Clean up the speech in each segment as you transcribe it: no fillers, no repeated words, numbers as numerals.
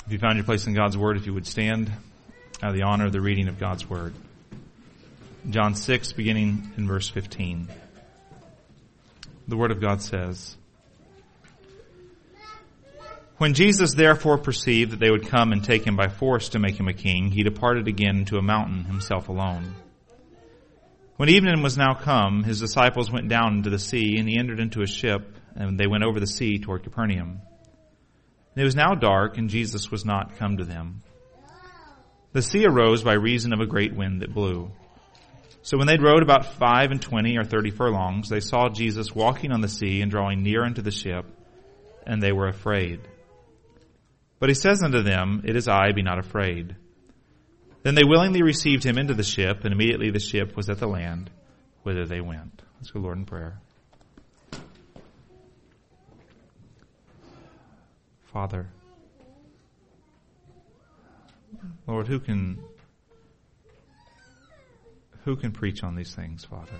If you found your place in God's Word, if you would stand out of the honor of the reading of God's Word. John 6, beginning in verse 15. The Word of God says, "When Jesus therefore perceived that they would come and take him by force to make him a king, he departed again into a mountain himself alone. When evening was now come, his disciples went down into the sea, and he entered into a ship, and they went over the sea toward Capernaum. And it was now dark, and Jesus was not come to them. The sea arose by reason of a great wind that blew. So when they'd rowed about 25 or 30 furlongs, they saw Jesus walking on the sea and drawing near unto the ship, and they were afraid. But he says unto them, It is I, be not afraid. Then they willingly received him into the ship, and immediately the ship was at the land, whither they went." Let's go, Lord, in prayer. Father, Lord, who can preach on these things, Father?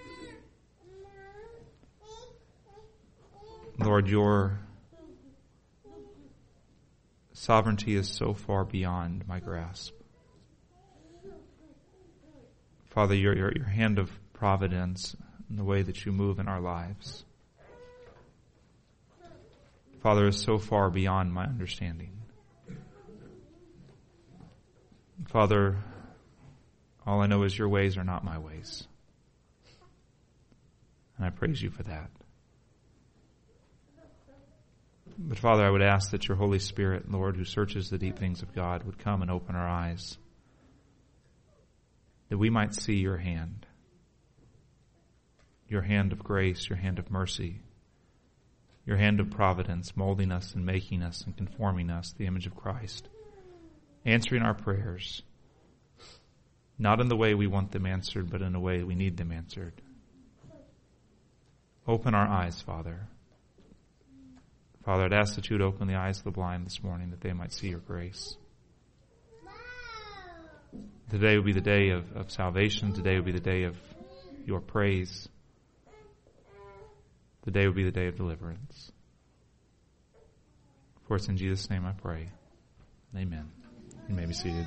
Lord, your sovereignty is so far beyond my grasp. Father, your hand of providence and the way that you move in our lives, Father, is so far beyond my understanding. Father, all I know is your ways are not my ways. And I praise you for that. But Father, I would ask that your Holy Spirit, Lord, who searches the deep things of God, would come and open our eyes, that we might see your hand of grace, your hand of mercy, your hand of providence, molding us and making us and conforming us to the image of Christ, answering our prayers, not in the way we want them answered, but in the way we need them answered. Open our eyes, Father. Father, I'd ask that you would open the eyes of the blind this morning, that they might see your grace. Today would be the day of salvation. Today would be the day of your praise. Today would be the day of deliverance. For it's in Jesus' name I pray. Amen. You may be seated.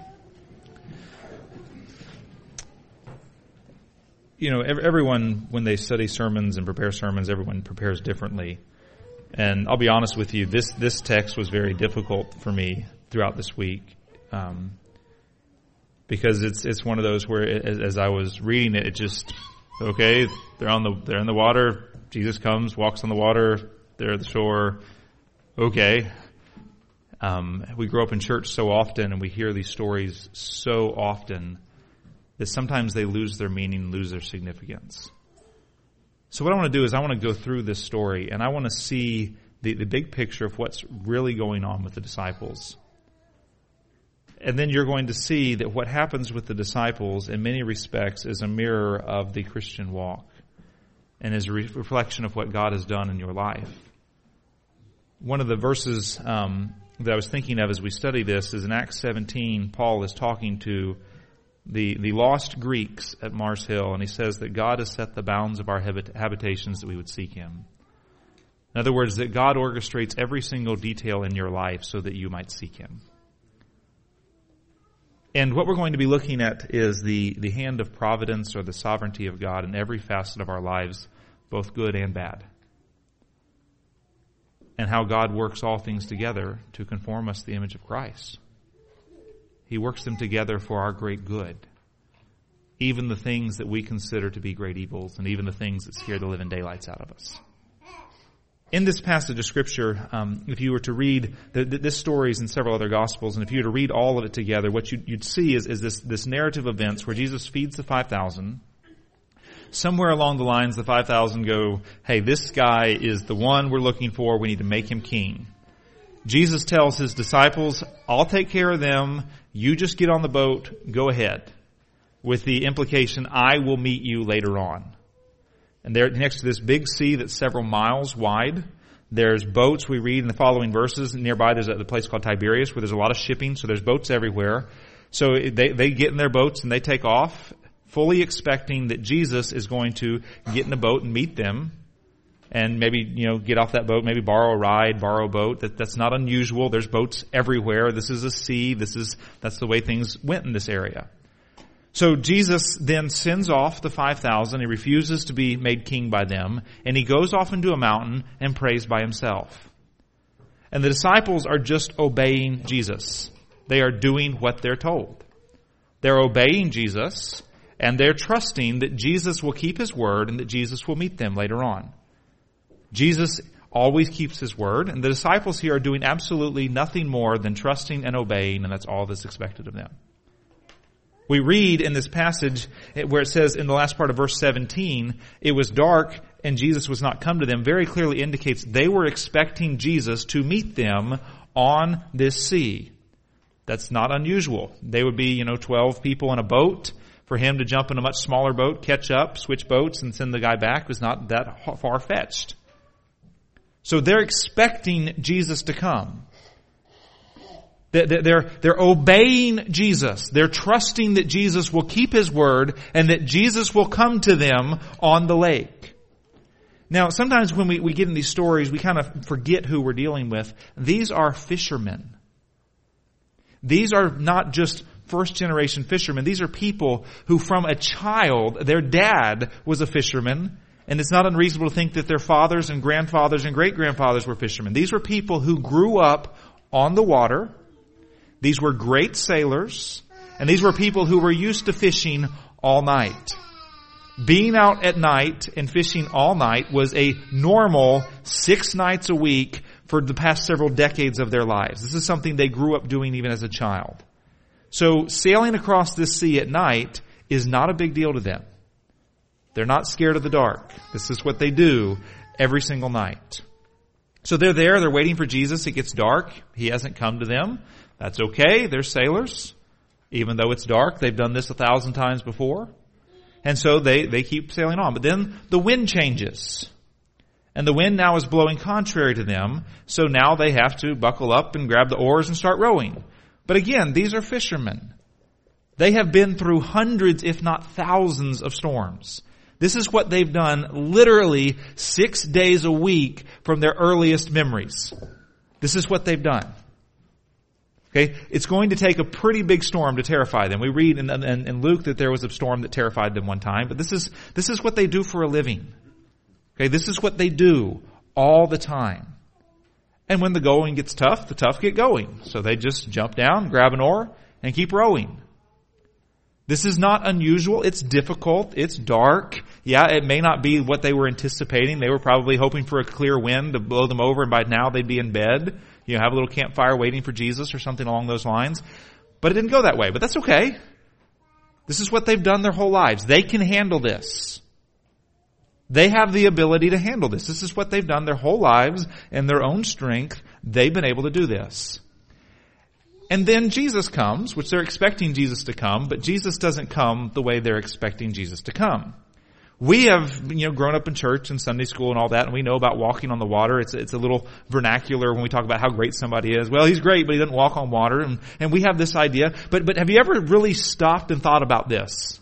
You know, everyone, when they study sermons and prepare sermons, everyone prepares differently. And I'll be honest with you, this text was very difficult for me throughout this week, because it's one of those where, as I was reading it, it just, okay, they're in the water. Jesus comes, walks on the water. They're at the shore. Okay. We grow up in church so often, and we hear these stories so often that sometimes they lose their meaning, lose their significance. So what I want to do is I want to go through this story, and I want to see the big picture of what's really going on with the disciples. And then you're going to see that what happens with the disciples in many respects is a mirror of the Christian walk and is a reflection of what God has done in your life. One of the verses that I was thinking of as we study this is in Acts 17. Paul is talking to the lost Greeks at Mars Hill, and he says that God has set the bounds of our habitations that we would seek him. In other words, that God orchestrates every single detail in your life so that you might seek him. And what we're going to be looking at is the hand of providence or the sovereignty of God in every facet of our lives, both good and bad. And how God works all things together to conform us to the image of Christ. He works them together for our great good. Even the things that we consider to be great evils, and even the things that scare the living daylights out of us. In this passage of Scripture, if you were to read, this story is in several other Gospels, and if you were to read all of it together, what you'd see is this narrative of events where Jesus feeds the 5,000. Somewhere along the lines, the 5,000 go, hey, this guy is the one we're looking for. We need to make him king. Jesus tells his disciples, I'll take care of them. You just get on the boat. Go ahead. With the implication, I will meet you later on. And there, next to this big sea that's several miles wide, there's boats we read in the following verses. Nearby there's a place called Tiberias where there's a lot of shipping, so there's boats everywhere. So they get in their boats and they take off, fully expecting that Jesus is going to get in a boat and meet them. and maybe, get off that boat, maybe borrow a ride, borrow a boat. That's not unusual. There's boats everywhere. This is a sea. That's the way things went in this area. So Jesus then sends off the 5,000. He refuses to be made king by them, and he goes off into a mountain and prays by himself. And the disciples are just obeying Jesus. They are doing what they're told. They're obeying Jesus, and they're trusting that Jesus will keep his word and that Jesus will meet them later on. Jesus always keeps his word, and the disciples here are doing absolutely nothing more than trusting and obeying, and that's all that's expected of them. We read in this passage where it says in the last part of verse 17, it was dark and Jesus was not come to them, very clearly indicates they were expecting Jesus to meet them on this sea. That's not unusual. They would be, 12 people in a boat. For him to jump in a much smaller boat, catch up, switch boats, and send the guy back was not that far-fetched. So they're expecting Jesus to come. They're obeying Jesus. They're trusting that Jesus will keep his word and that Jesus will come to them on the lake. Now, sometimes when we get in these stories, we kind of forget who we're dealing with. These are fishermen. These are not just first-generation fishermen. These are people who from a child, their dad was a fisherman, and it's not unreasonable to think that their fathers and grandfathers and great-grandfathers were fishermen. These were people who grew up on the water. These were great sailors, and these were people who were used to fishing all night. Being out at night and fishing all night was a normal 6 nights a week for the past several decades of their lives. This is something they grew up doing even as a child. So sailing across this sea at night is not a big deal to them. They're not scared of the dark. This is what they do every single night. So they're there, they're waiting for Jesus. It gets dark. He hasn't come to them. That's okay. They're sailors. Even though it's dark, they've done this 1,000 times before. And so they keep sailing on. But then the wind changes. And the wind now is blowing contrary to them. So now they have to buckle up and grab the oars and start rowing. But again, these are fishermen. They have been through hundreds, if not thousands, of storms. This is what they've done literally 6 days a week from their earliest memories. This is what they've done. Okay, it's going to take a pretty big storm to terrify them. We read in Luke that there was a storm that terrified them one time, but this is what they do for a living. Okay, this is what they do all the time. And when the going gets tough, the tough get going. So they just jump down, grab an oar, and keep rowing. This is not unusual. It's difficult. It's dark. Yeah, it may not be what they were anticipating. They were probably hoping for a clear wind to blow them over, and by now they'd be in bed. Have a little campfire waiting for Jesus or something along those lines. But it didn't go that way. But that's okay. This is what they've done their whole lives. They can handle this. They have the ability to handle this. This is what they've done their whole lives in their own strength. They've been able to do this. And then Jesus comes, which they're expecting Jesus to come, but Jesus doesn't come the way they're expecting Jesus to come. We have, grown up in church and Sunday school and all that, and we know about walking on the water. It's a little vernacular when we talk about how great somebody is. Well, he's great, but he doesn't walk on water, and we have this idea. But have you ever really stopped and thought about this?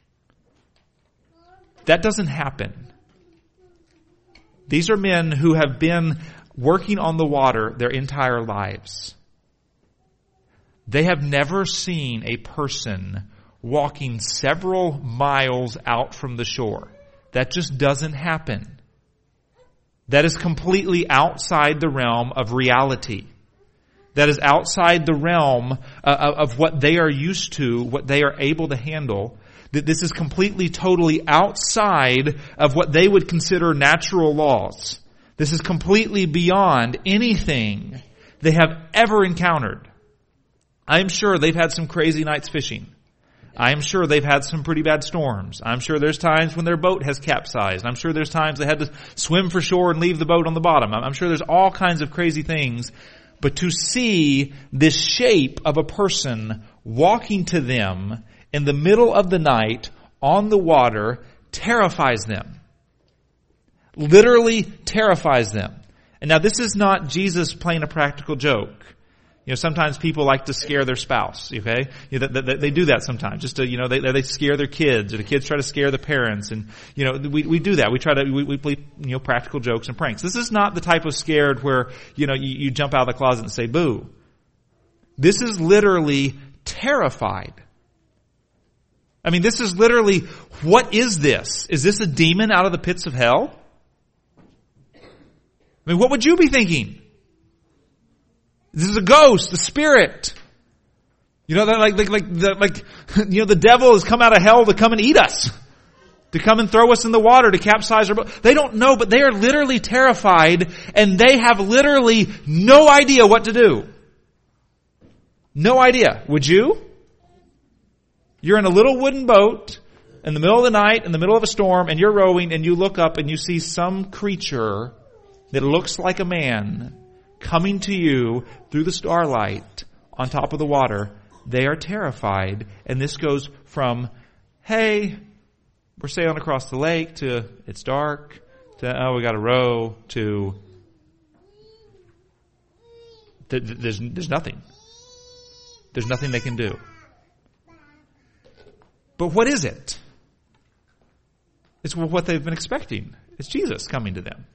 That doesn't happen. These are men who have been working on the water their entire lives. They have never seen a person walking several miles out from the shore. That just doesn't happen. That is completely outside the realm of reality. That is outside the realm of what they are used to, what they are able to handle. That this is completely, totally outside of what they would consider natural laws. This is completely beyond anything they have ever encountered. I'm sure they've had some crazy nights fishing. I'm sure they've had some pretty bad storms. I'm sure there's times when their boat has capsized. I'm sure there's times they had to swim for shore and leave the boat on the bottom. I'm sure there's all kinds of crazy things. But to see this shape of a person walking to them in the middle of the night on the water terrifies them. Literally terrifies them. And now this is not Jesus playing a practical joke. Sometimes people like to scare their spouse, okay? They do that sometimes, just to, they scare their kids, or the kids try to scare the parents, and, we do that. We try to, we play, practical jokes and pranks. This is not the type of scared where, you jump out of the closet and say boo. This is literally terrified. I mean, this is literally, what is this? Is this a demon out of the pits of hell? I mean, what would you be thinking? This is a ghost, a spirit. The devil has come out of hell to come and eat us. To come and throw us in the water, to capsize our boat. They don't know, but they are literally terrified, and they have literally no idea what to do. No idea. Would you? You're in a little wooden boat in the middle of the night, in the middle of a storm, and you're rowing, and you look up and you see some creature that looks like a man coming to you through the starlight on top of the water. They are terrified, and this goes from, hey, we're sailing across the lake, to it's dark, to, oh, we got to row, to there's nothing. There's nothing they can do. But what is it? It's what they've been expecting. It's Jesus coming to them.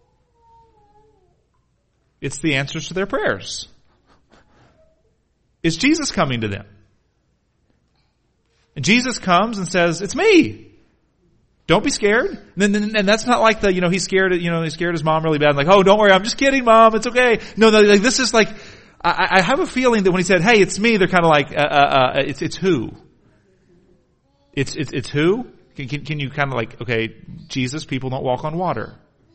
It's the answers to their prayers. It's Jesus coming to them. And Jesus comes and says, it's me. Don't be scared. And that's not like he's scared, he scared his mom really bad. Like, oh, don't worry, I'm just kidding, Mom, it's okay. No, this is like, I have a feeling that when he said, hey, it's me, they're kind of like, it's who? It's who? Can you kind of like, okay, Jesus, people don't walk on water.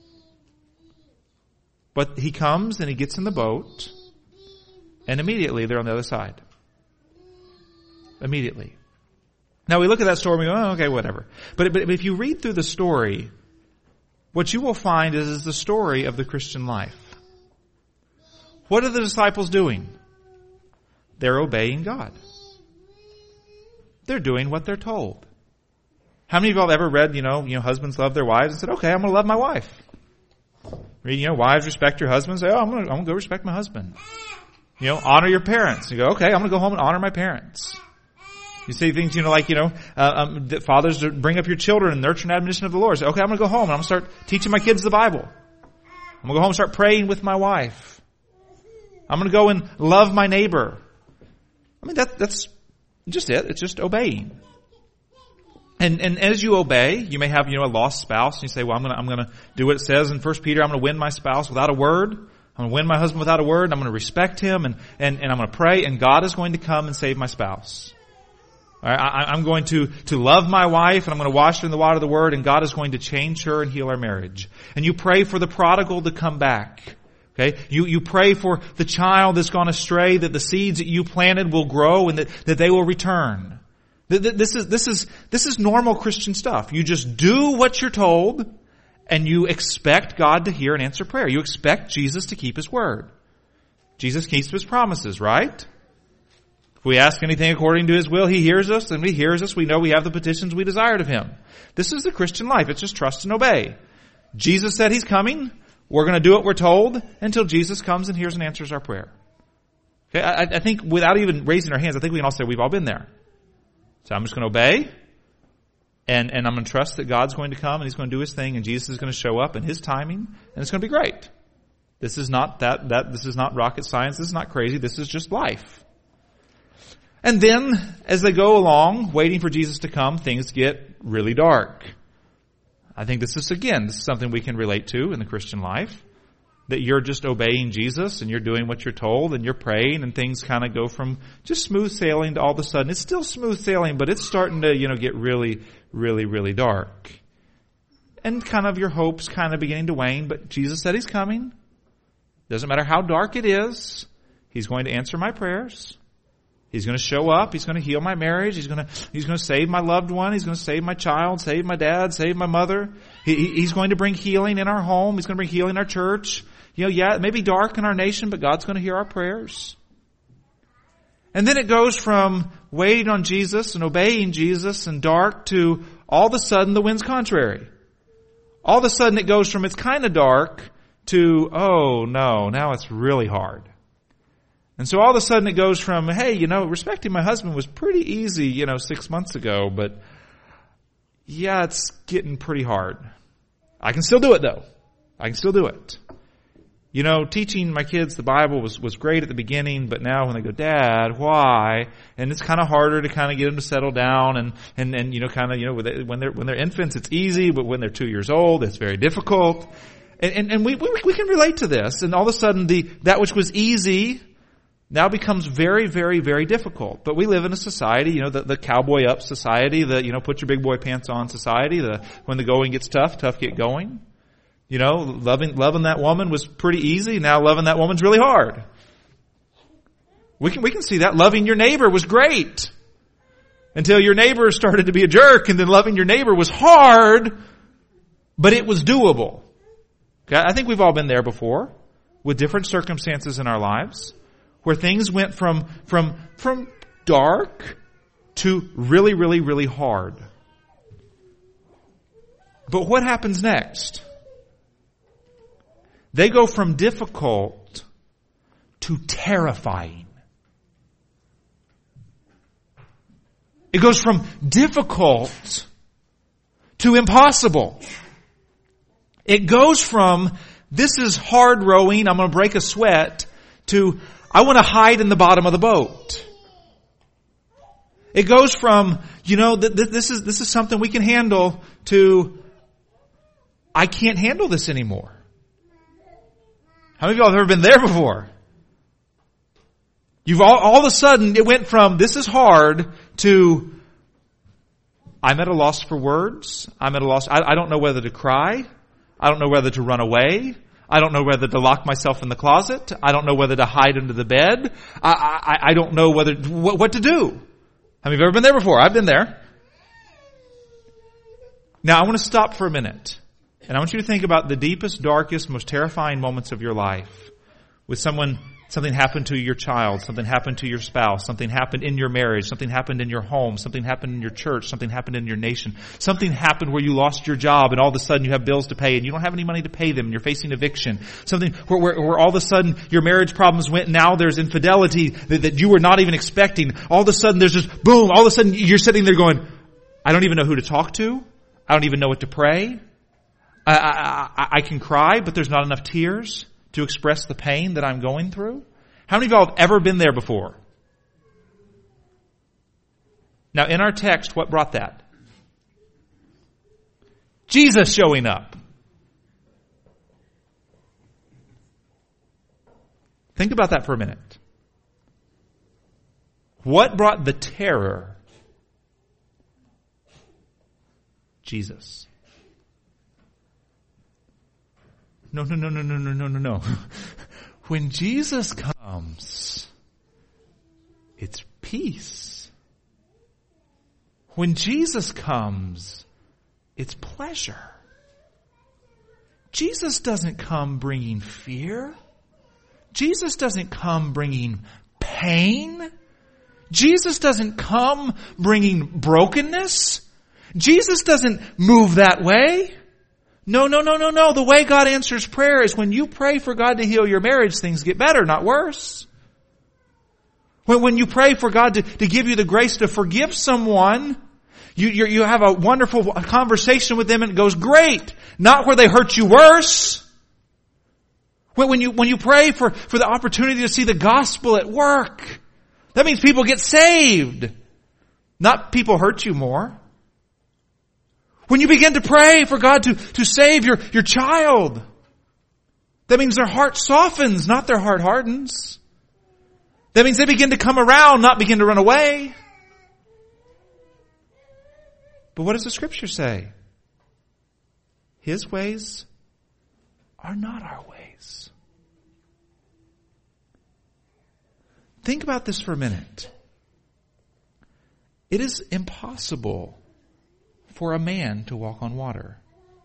But he comes and he gets in the boat, and immediately they're on the other side. Immediately. Now we look at that story and we go, oh, okay, whatever. But if you read through the story, what you will find is the story of the Christian life. What are the disciples doing? They're obeying God. They're doing what they're told. How many of y'all have ever read, husbands love their wives and said, okay, I'm going to love my wife. Read, wives respect your husband. Say, oh, I'm going to go respect my husband. Honor your parents. You go, okay, I'm going to go home and honor my parents. You say things, that fathers bring up your children and nurture and admonition of the Lord. Say, okay, I'm going to go home and I'm going to start teaching my kids the Bible. I'm going to go home and start praying with my wife. I'm going to go and love my neighbor. I mean, that's just it. It's just obeying. And as you obey, you may have, a lost spouse, and you say, well, I'm gonna do what it says in 1 Peter. I'm gonna win my spouse without a word. I'm gonna win my husband without a word. I'm gonna respect him, and I'm gonna pray, and God is going to come and save my spouse. All right, I'm going to love my wife, and I'm going to wash her in the water of the word, and God is going to change her and heal our marriage. And you pray for the prodigal to come back. Okay? You pray for the child that's gone astray, that the seeds that you planted will grow and that they will return. This is normal Christian stuff. You just do what you're told, and you expect God to hear and answer prayer. You expect Jesus to keep His word. Jesus keeps His promises, right? If we ask anything according to His will, He hears us, and He hears us. We know we have the petitions we desired of Him. This is the Christian life. It's just trust and obey. Jesus said He's coming. We're going to do what we're told until Jesus comes and hears and answers our prayer. Okay, I think without even raising our hands, I think we can all say we've all been there. So I'm just going to obey, and I'm going to trust that God's going to come and He's going to do His thing, and Jesus is going to show up in His timing, and it's going to be great. This is not this is not rocket science. This is not crazy. This is just life. And then, as they go along, waiting for Jesus to come, things get really dark. I think this is something we can relate to in the Christian life. That you're just obeying Jesus and you're doing what you're told and you're praying, and things kind of go from just smooth sailing to all of a sudden it's still smooth sailing, but it's starting to, get really, really, really dark. And kind of your hopes kind of beginning to wane, but Jesus said He's coming. Doesn't matter how dark it is. He's going to answer my prayers. He's going to show up. He's going to heal my marriage. He's going to save my loved one. He's going to save my child, save my dad, save my mother. He's going to bring healing in our home. He's going to bring healing in our church. It may be dark in our nation, but God's going to hear our prayers. And then it goes from waiting on Jesus and obeying Jesus and dark to all of a sudden the wind's contrary. All of a sudden it goes from it's kind of dark to, oh no, now it's really hard. And so all of a sudden it goes from, hey, respecting my husband was pretty easy, 6 months ago, but yeah, it's getting pretty hard. I can still do it though. I can still do it. Teaching my kids the Bible was great at the beginning, but now when they go, Dad, why? And it's kind of harder to kind of get them to settle down and when they're infants, it's easy, but when they're 2 years old, it's very difficult. And we can relate to this. And all of a sudden that which was easy now becomes very, very, very difficult. But we live in a society, the cowboy up society, the, put your big boy pants on society, when the going gets tough get going. Loving that woman was pretty easy. Now loving that woman's really hard. We can see that. Loving your neighbor was great until your neighbor started to be a jerk, and then loving your neighbor was hard, but it was doable. Okay? I think we've all been there before with different circumstances in our lives where things went from dark to really, really, really hard. But what happens next? They go from difficult to terrifying. It goes from difficult to impossible. It goes from, this is hard rowing, I'm going to break a sweat, to, I want to hide in the bottom of the boat. It goes from, this is something we can handle, to, I can't handle this anymore. How many of y'all have ever been there before? You've all of a sudden, it went from, this is hard, to, I'm at a loss for words. I'm at a loss. I don't know whether to cry. I don't know whether to run away. I don't know whether to lock myself in the closet. I don't know whether to hide under the bed. I don't know what to do. How many of you have ever been there before? I've been there. Now I want to stop for a minute. And I want you to think about the deepest, darkest, most terrifying moments of your life. With something happened to your child, something happened to your spouse, something happened in your marriage, something happened in your home, something happened in your church, something happened in your nation, something happened where you lost your job and all of a sudden you have bills to pay and you don't have any money to pay them and you're facing eviction. Something where all of a sudden your marriage problems went and now there's infidelity that you were not even expecting. All of a sudden there's just boom, all of a sudden you're sitting there going, I don't even know who to talk to. I don't even know what to pray. I can cry, but there's not enough tears to express the pain that I'm going through. How many of y'all have ever been there before? Now, in our text, what brought that? Jesus showing up. Think about that for a minute. What brought the terror? Jesus. No. When Jesus comes, it's peace. When Jesus comes, it's pleasure. Jesus doesn't come bringing fear. Jesus doesn't come bringing pain. Jesus doesn't come bringing brokenness. Jesus doesn't move that way. No. The way God answers prayer is when you pray for God to heal your marriage, things get better, not worse. When you pray for God to give you the grace to forgive someone, you have a wonderful conversation with them and it goes great. Not where they hurt you worse. When you pray for the opportunity to see the gospel at work, that means people get saved. Not people hurt you more. When you begin to pray for God to save your child, that means their heart softens, not their heart hardens. That means they begin to come around, not begin to run away. But what does the Scripture say? His ways are not our ways. Think about this for a minute. It is impossible for a man to walk on water.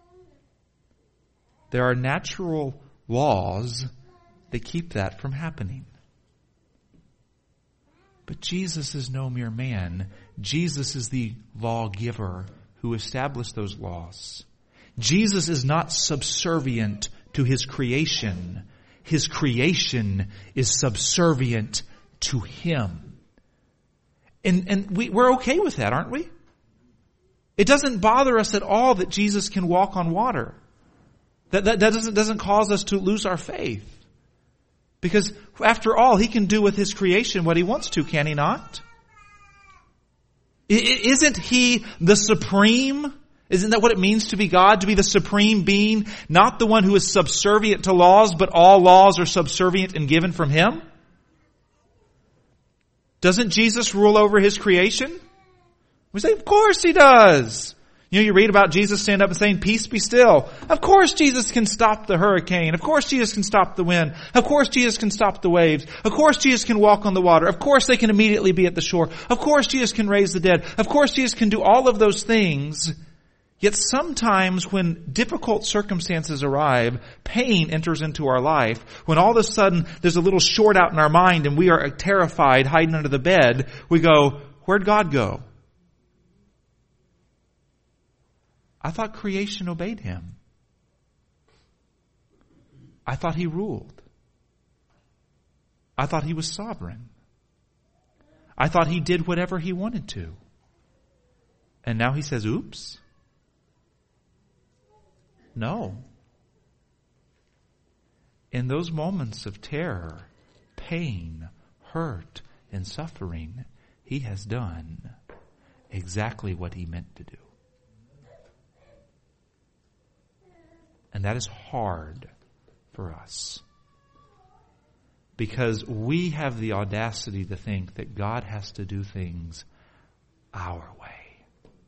There are natural laws that keep that from happening. But Jesus is no mere man. Jesus is the lawgiver who established those laws. Jesus is not subservient to his creation. His creation is subservient to Him. And we're okay with that, aren't we? It doesn't bother us at all that Jesus can walk on water. That doesn't cause us to lose our faith. Because after all, He can do with His creation what He wants to, can He not? Isn't He the supreme? Isn't that what it means to be God? To be the supreme being? Not the one who is subservient to laws, but all laws are subservient and given from Him? Doesn't Jesus rule over His creation? We say, of course He does. You read about Jesus standing up and saying, peace be still. Of course Jesus can stop the hurricane. Of course Jesus can stop the wind. Of course Jesus can stop the waves. Of course Jesus can walk on the water. Of course they can immediately be at the shore. Of course Jesus can raise the dead. Of course Jesus can do all of those things. Yet sometimes when difficult circumstances arrive, pain enters into our life. When all of a sudden there's a little short out in our mind and we are terrified, hiding under the bed, we go, where'd God go? I thought creation obeyed Him. I thought He ruled. I thought He was sovereign. I thought He did whatever He wanted to. And now He says, oops. No. In those moments of terror, pain, hurt, and suffering, He has done exactly what He meant to do. And that is hard for us. Because we have the audacity to think that God has to do things our way.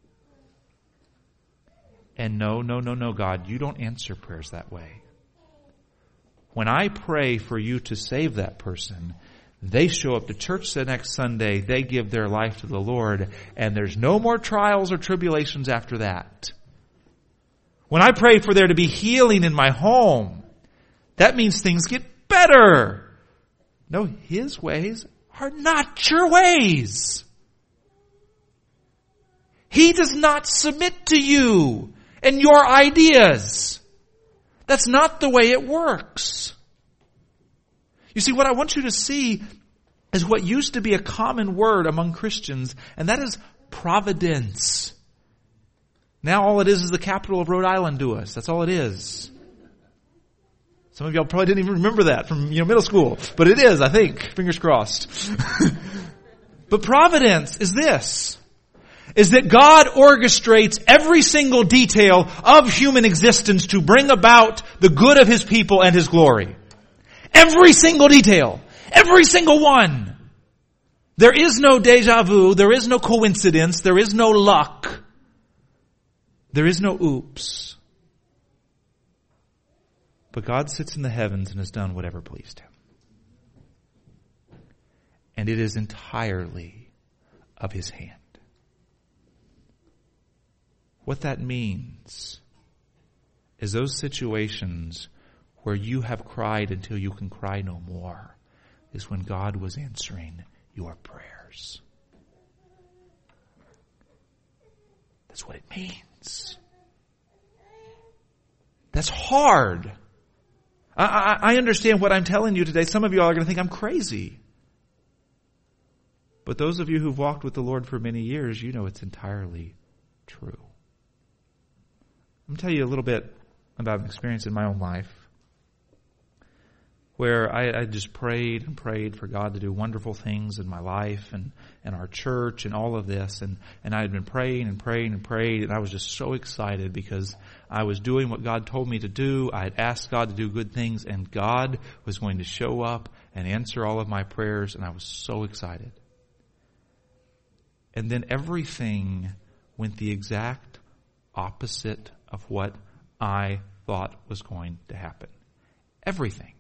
And no, God, you don't answer prayers that way. When I pray for you to save that person, they show up to church the next Sunday, they give their life to the Lord, and there's no more trials or tribulations after that. When I pray for there to be healing in my home, that means things get better. No, His ways are not your ways. He does not submit to you and your ideas. That's not the way it works. You see, what I want you to see is what used to be a common word among Christians, and that is providence. Now all it is the capital of Rhode Island to us. That's all it is. Some of y'all probably didn't even remember that from middle school. But it is, I think. Fingers crossed. But providence is this. Is that God orchestrates every single detail of human existence to bring about the good of His people and His glory. Every single detail. Every single one. There is no deja vu. There is no coincidence. There is no luck. There is no oops. But God sits in the heavens and has done whatever pleased Him. And it is entirely of His hand. What that means is those situations where you have cried until you can cry no more is when God was answering your prayers. That's what it means. That's hard. I understand what I'm telling you today. Some of you all are going to think I'm crazy. But those of you who've walked with the Lord for many years, you know it's entirely true. Let me tell you a little bit about an experience in my own life where I just prayed and prayed for God to do wonderful things in my life and our church and all of this. And I had been praying and praying and prayed, and I was just so excited because I was doing what God told me to do. I had asked God to do good things, and God was going to show up and answer all of my prayers, and I was so excited. And then everything went the exact opposite of what I thought was going to happen. Everything.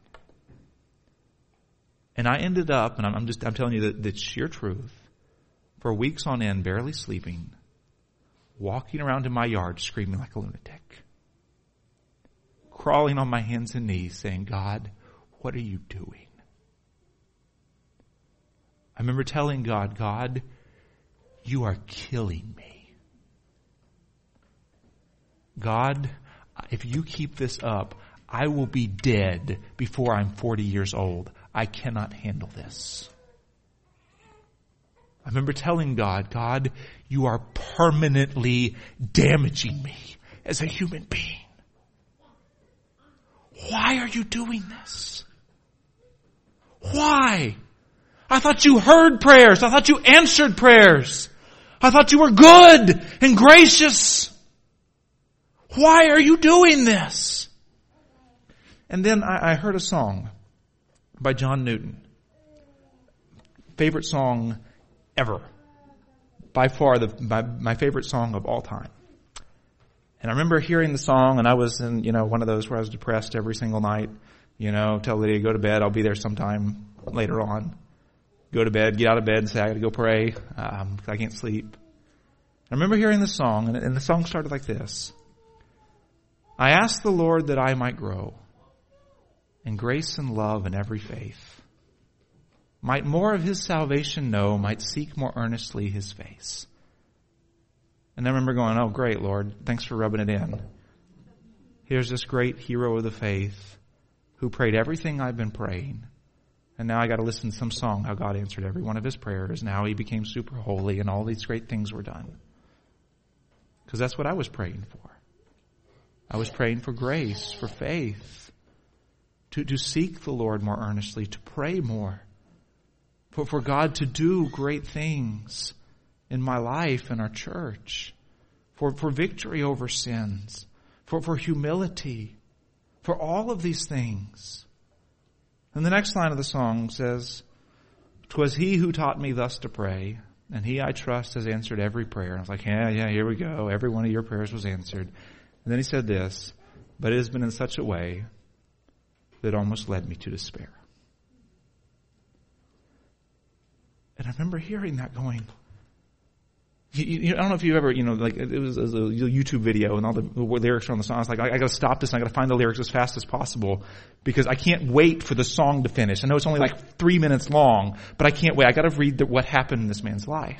And I ended up, and I'm telling you the sheer truth, for weeks on end, barely sleeping, walking around in my yard screaming like a lunatic, crawling on my hands and knees saying, God, what are you doing? I remember telling God, God, you are killing me. God, if you keep this up, I will be dead before I'm 40 years old. I cannot handle this. I remember telling God, God, you are permanently damaging me as a human being. Why are you doing this? Why? I thought you heard prayers. I thought you answered prayers. I thought you were good and gracious. Why are you doing this? And then I heard a song by John Newton. Favorite song ever. By far my favorite song of all time. And I remember hearing the song, and I was in, one of those where I was depressed every single night. Tell Lydia, go to bed. I'll be there sometime later on. Go to bed, get out of bed and say, I got to go pray. I can't sleep. I remember hearing the song, and the song started like this. I asked the Lord that I might grow in grace and love in every faith, might more of His salvation know, might seek more earnestly His face. And I remember going, oh, great, Lord, thanks for rubbing it in. Here's this great hero of the faith who prayed everything I've been praying. And now I got to listen to some song how God answered every one of his prayers and how he became super holy and all these great things were done. Because that's what I was praying for. I was praying for grace, for faith, to seek the Lord more earnestly, to pray more, for God to do great things in my life and our church, for victory over sins, for humility, for all of these things. And the next line of the song says, "'Twas he who taught me thus to pray, and he I trust has answered every prayer." And I was like, yeah, here we go. Every one of your prayers was answered. And then he said this, "But it has been in such a way that almost led me to despair." And I remember hearing that going, I don't know if you ever, like it was a YouTube video and all the lyrics are on the song. I was like, I got to stop this and I got to find the lyrics as fast as possible because I can't wait for the song to finish. I know it's only like 3 minutes long, but I can't wait. I got to read what happened in this man's life.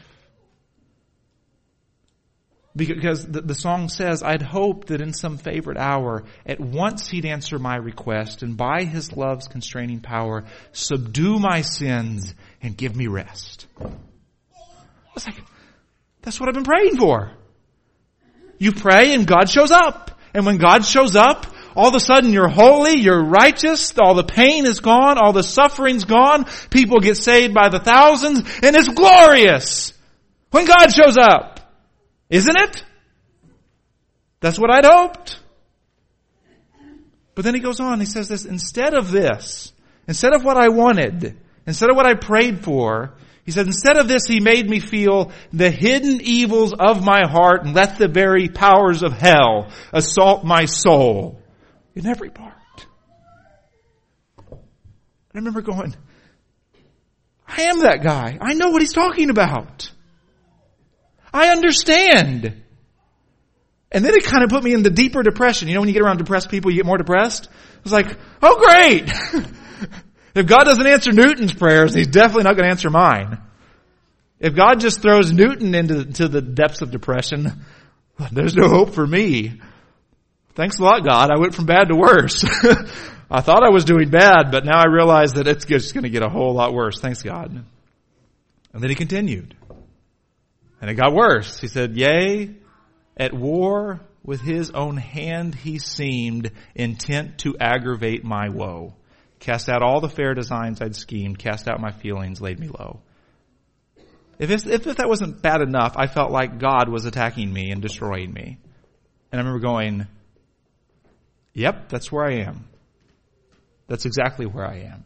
Because the song says, "I'd hoped that in some favorite hour, at once he'd answer my request, and by his love's constraining power, subdue my sins and give me rest." I was like, that's what I've been praying for. You pray and God shows up. And when God shows up, all of a sudden you're holy, you're righteous, all the pain is gone, all the suffering's gone, people get saved by the thousands, and it's glorious when God shows up. Isn't it? That's what I'd hoped. But then he goes on, he says this, instead of what I wanted, instead of what I prayed for, he said, instead of this, he made me feel the hidden evils of my heart and let the very powers of hell assault my soul in every part. And I remember going, I am that guy. I know what he's talking about. I understand. And then it kind of put me in the deeper depression. When you get around depressed people, you get more depressed. I was like, oh great. If God doesn't answer Newton's prayers, he's definitely not going to answer mine. If God just throws Newton into the depths of depression, there's no hope for me. Thanks a lot, God. I went from bad to worse. I thought I was doing bad, but now I realize that it's just going to get a whole lot worse. Thanks, God. And then he continued. And it got worse. He said, "Yea, at war with his own hand he seemed, intent to aggravate my woe. Cast out all the fair designs I'd schemed, cast out my feelings, laid me low." If that wasn't bad enough, I felt like God was attacking me and destroying me. And I remember going, yep, that's where I am. That's exactly where I am.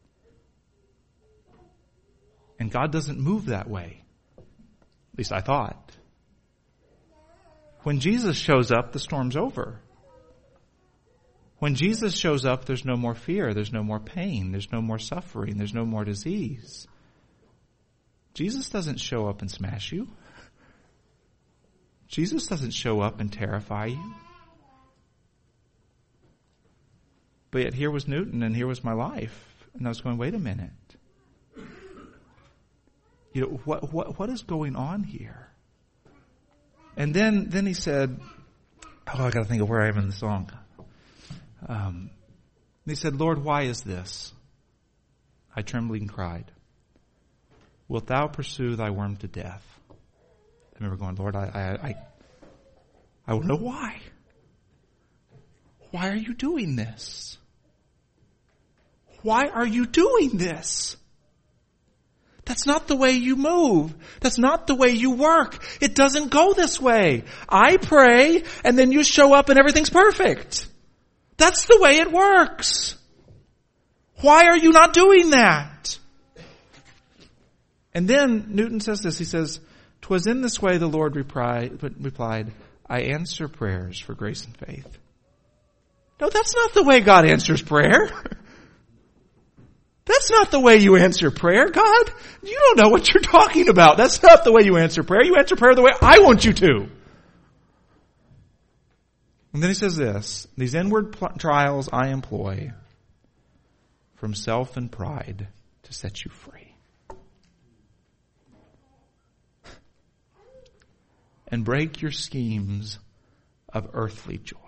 And God doesn't move that way. At least I thought. When Jesus shows up, the storm's over. When Jesus shows up, there's no more fear, there's no more pain, there's no more suffering, there's no more disease. Jesus doesn't show up and smash you. Jesus doesn't show up and terrify you. But yet here was Newton and here was my life. And I was going, wait a minute. What is going on here? And then he said, I got to think of where I am in the song. He said, Lord, why is this? I trembling cried, wilt thou pursue thy worm to death? I remember going, Lord, I want to know why. Why are you doing this? Why are you doing this? That's not the way you move. That's not the way you work. It doesn't go this way. I pray and then you show up and everything's perfect. That's the way it works. Why are you not doing that? And then Newton says this. He says, 'twas in this way the Lord replied, I answer prayers for grace and faith. No, that's not the way God answers prayer. That's not the way you answer prayer. God, you don't know what you're talking about. That's not the way you answer prayer. You answer prayer the way I want you to. And then he says this, these inward trials I employ from self and pride to set you free. And break your schemes of earthly joy,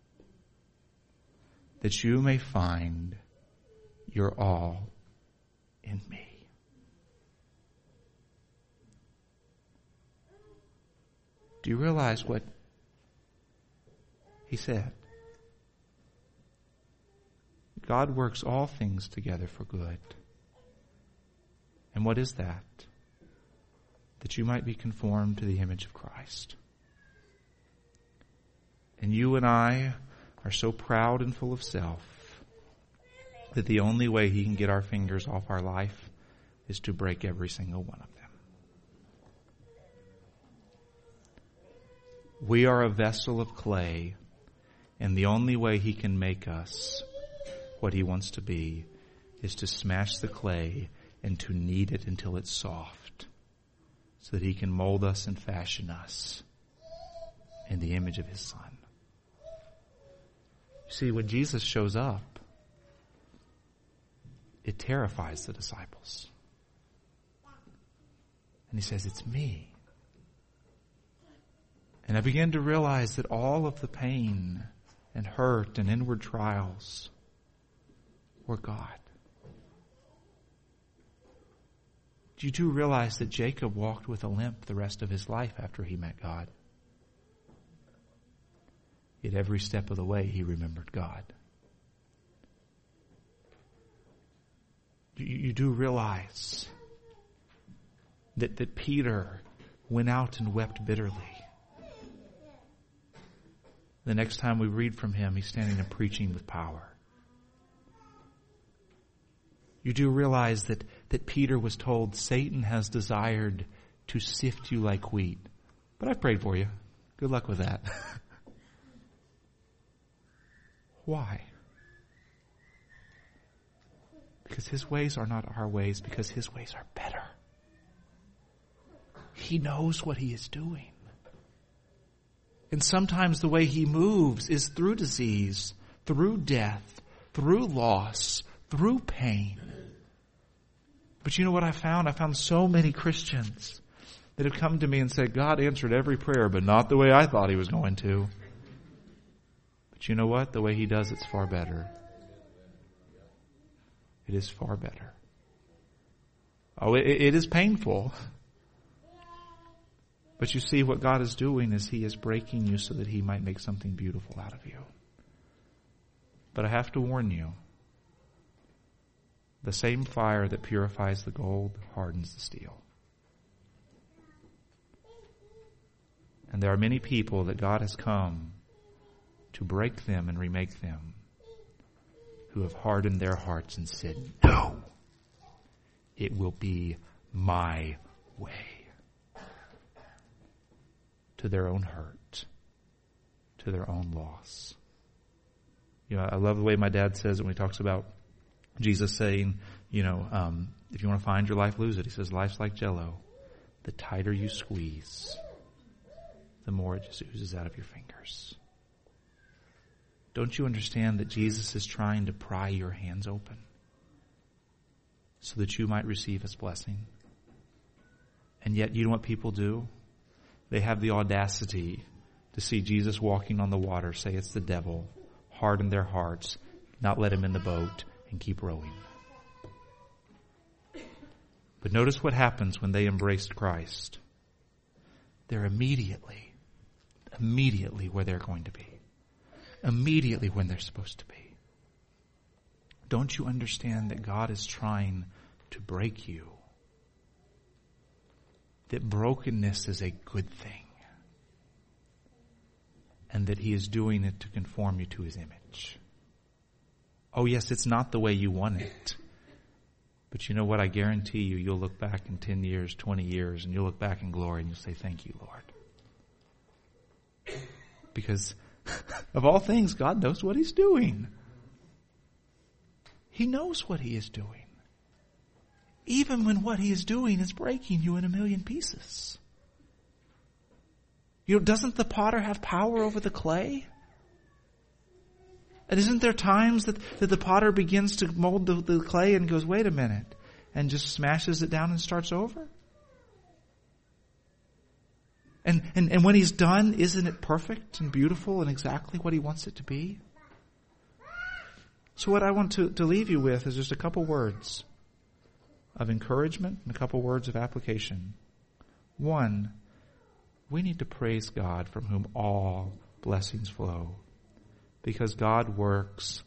that you may find your all in me. Do you realize what he said? God works all things together for good. And what is that? That you might be conformed to the image of Christ. And you and I are so proud and full of self that the only way he can get our fingers off our life is to break every single one of them. We are a vessel of clay, and the only way he can make us what he wants to be is to smash the clay and to knead it until it's soft, so that he can mold us and fashion us in the image of his Son. You see, when Jesus shows up, it terrifies the disciples. And he says, it's me. And I began to realize that all of the pain and hurt and inward trials were God. You do realize that Jacob walked with a limp the rest of his life after he met God. Yet every step of the way he remembered God. You do realize that Peter went out and wept bitterly. The next time we read from him, he's standing and preaching with power. You do realize that Peter was told Satan has desired to sift you like wheat. But I prayed for you. Good luck with that. Why? Because his ways are not our ways, because his ways are better. He knows what he is doing. And sometimes the way he moves is through disease, through death, through loss, through pain. But you know what I found? I found so many Christians that have come to me and said, God answered every prayer, but not the way I thought he was going to. But you know what? The way he does it's far better. It is far better. Oh, it is painful. But you see, what God is doing is he is breaking you so that he might make something beautiful out of you. But I have to warn you, the same fire that purifies the gold hardens the steel. And there are many people that God has come to break them and remake them, who have hardened their hearts and said, no, it will be my way. To their own hurt, to their own loss. You know, I love the way my dad says it when he talks about Jesus saying, if you want to find your life, lose it. He says, life's like Jell-O. The tighter you squeeze, the more it just oozes out of your fingers. Don't you understand that Jesus is trying to pry your hands open so that you might receive his blessing? And yet, you know what people do? They have the audacity to see Jesus walking on the water, say it's the devil, harden their hearts, not let him in the boat, and keep rowing. But notice what happens when they embraced Christ. They're immediately where they're going to be. Immediately when they're supposed to be. Don't you understand that God is trying to break you? That brokenness is a good thing. And that He is doing it to conform you to His image. Oh yes, it's not the way you want it. But you know what? I guarantee you'll look back in 10 years, 20 years, and you'll look back in glory and you'll say, thank you, Lord. Because of all things, God knows what He's doing. He knows what He is doing. Even when what He is doing is breaking you in a million pieces. Doesn't the potter have power over the clay? And isn't there times that the potter begins to mold the clay and goes, wait a minute, and just smashes it down and starts over? And when He's done, isn't it perfect and beautiful and exactly what He wants it to be? So what I want to leave you with is just a couple words of encouragement and a couple words of application. One, we need to praise God from whom all blessings flow, because God works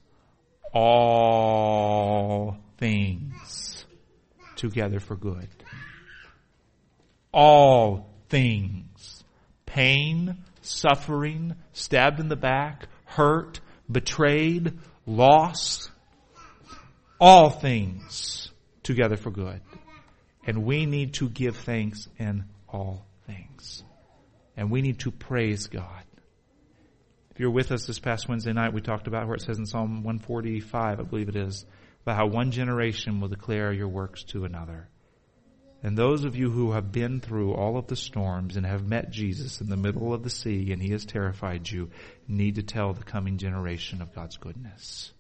all things together for good. All things. Pain, suffering, stabbed in the back, hurt, betrayed, lost. All things together for good. And we need to give thanks in all things. And we need to praise God. If you're with us this past Wednesday night, we talked about where it says in Psalm 145, I believe it is, about how one generation will declare your works to another. And those of you who have been through all of the storms and have met Jesus in the middle of the sea and He has terrified you, need to tell the coming generation of God's goodness.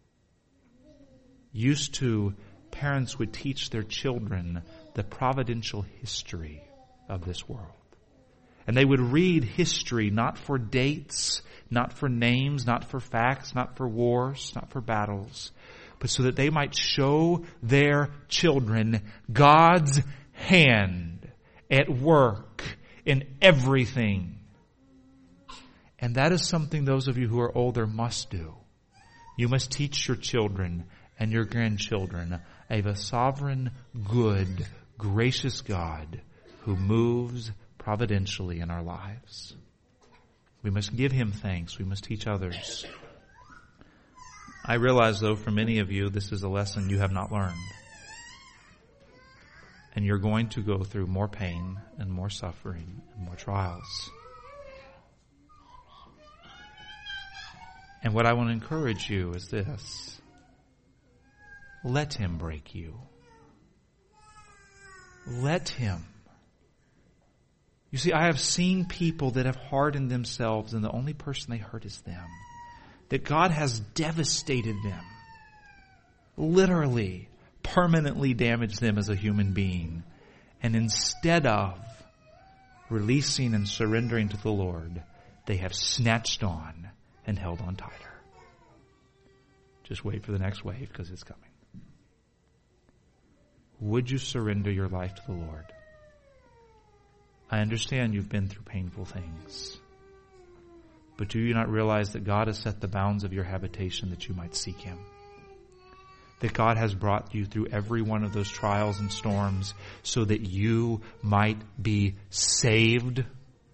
Used to, parents would teach their children the providential history of this world. And they would read history not for dates, not for names, not for facts, not for wars, not for battles, but so that they might show their children God's hand at work in everything. And that is something those of you who are older must do. You must teach your children and your grandchildren of a sovereign, good, gracious God who moves providentially in our lives. We must give Him thanks. We must teach others. I realize, though, for many of you, this is a lesson you have not learned. And you're going to go through more pain and more suffering and more trials. And what I want to encourage you is this. Let Him break you. Let Him. You see, I have seen people that have hardened themselves and the only person they hurt is them. That God has devastated them. Literally, permanently damaged them as a human being. And instead of releasing and surrendering to the Lord, they have snatched on and held on tighter. Just wait for the next wave because it's coming. Would you surrender your life to the Lord? I understand you've been through painful things. But do you not realize that God has set the bounds of your habitation that you might seek Him? That God has brought you through every one of those trials and storms so that you might be saved?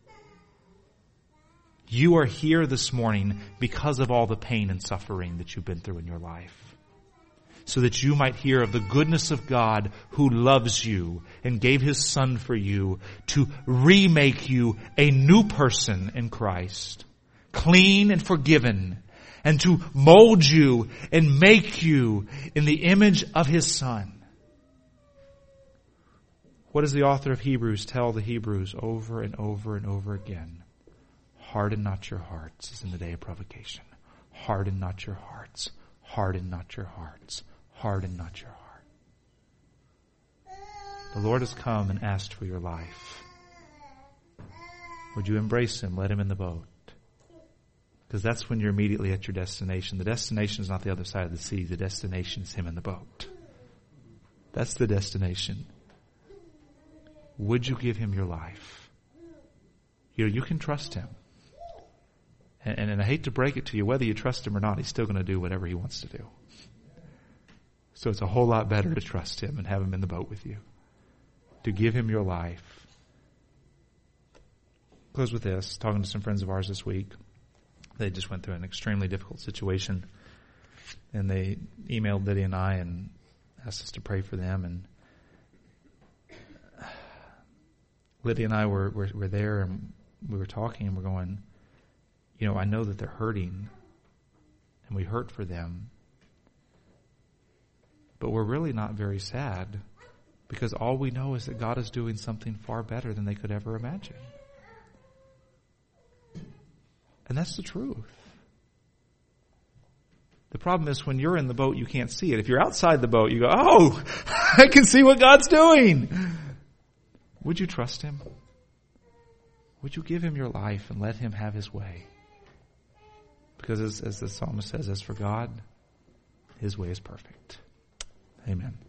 You are here this morning because of all the pain and suffering that you've been through in your life. So that you might hear of the goodness of God who loves you and gave His Son for you to remake you a new person in Christ. Clean and forgiven, and to mold you and make you in the image of His Son. What does the author of Hebrews tell the Hebrews over and over and over again? Harden not your hearts as in the day of provocation. Harden not your hearts. Harden not your hearts. Harden not your heart. The Lord has come and asked for your life. Would you embrace Him? Let Him in the boat. Because that's when you're immediately at your destination. The destination is not the other side of the sea. The destination is him in the boat. That's the destination. Would you give him your life? You can trust him. And I hate to break it to you, whether you trust him or not, he's still going to do whatever he wants to do. So it's a whole lot better to trust him and have him in the boat with you. To give him your life. Close with this. Talking to some friends of ours this week. They just went through an extremely difficult situation. And they emailed Lydia and I and asked us to pray for them. And Lydia and I were there and we were talking and we're going, I know that they're hurting and we hurt for them. But we're really not very sad because all we know is that God is doing something far better than they could ever imagine. And that's the truth. The problem is when you're in the boat, you can't see it. If you're outside the boat, you go, oh, I can see what God's doing. Would you trust him? Would you give him your life and let him have his way? Because as the psalmist says, as for God, his way is perfect. Amen.